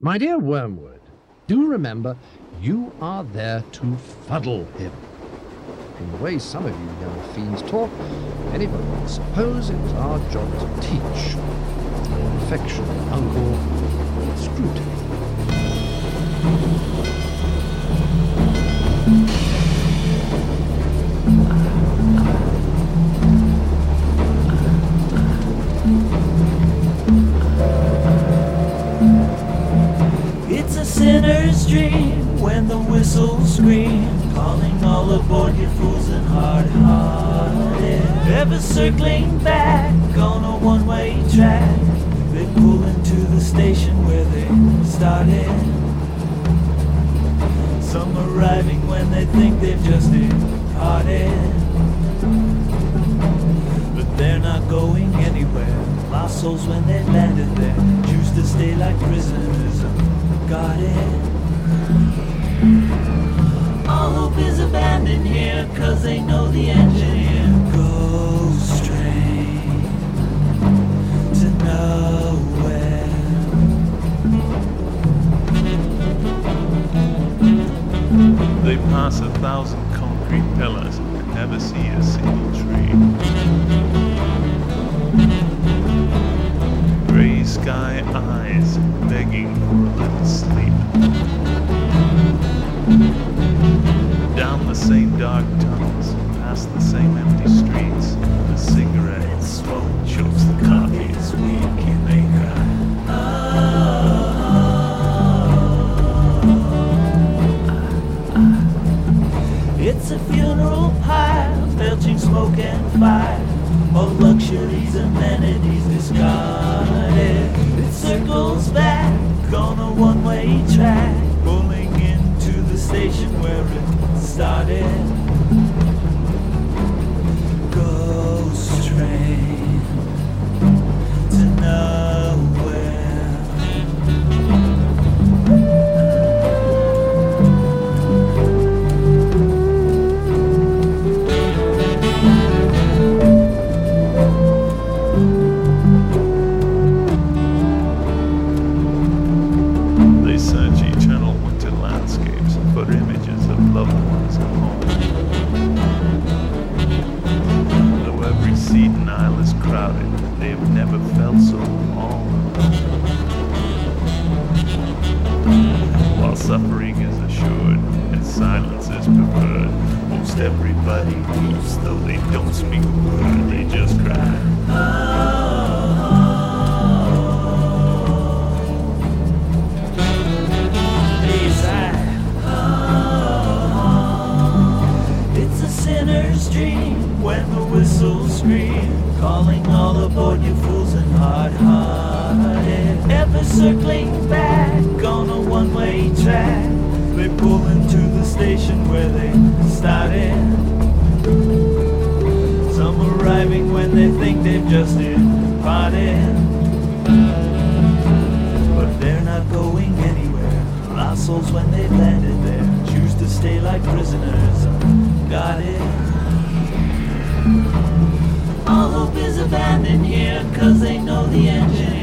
My dear Wormwood, do remember you are there to fuddle him. From the way some of you young fiends talk, anybody would suppose it was our job to teach. Your affectionate uncle, Screwtape. It's a sinner's dream when the whistles scream, calling all aboard, you fools and hard-hearted. Ever circling back on a one-way track, they pull into the station where they started. Some arriving when they think they've just departed, but they're not going anywhere. Lost souls when they landed there, choose to stay like prisoners. Got it. All hope is abandoned here, 'cause they know the engineer goes straight to nowhere. They pass 1,000 concrete pillars and never see a single tree. Gray sky eyes begging for a little sleep. Down the same dark tunnels, past the same empty streets, the cigarette smoke chokes the coffee's weak and they cry. It's a funeral pyre, belching smoke and fire. All luxuries, amenities discarded. It circles back on a one-way track, pulling into the station where it started. Ghost train to nowhere. They search eternal winter landscapes for images of loved ones at home. Though every seat and aisle is crowded, they have never felt so all alone. While suffering is assured and silence is preferred, most everybody weeps, though they don't speak a word, they just cry. It's a sinner's dream when the whistles scream, calling all aboard, you fools and hard-hearted. Ever circling back on a one-way track, they pull into the station where they started. Some arriving when they think they've just departed, but they're not going anywhere. Lost souls when they've landed there, choose to stay like prisoners. Got it. All hope is abandoned here, 'cause they know the engineer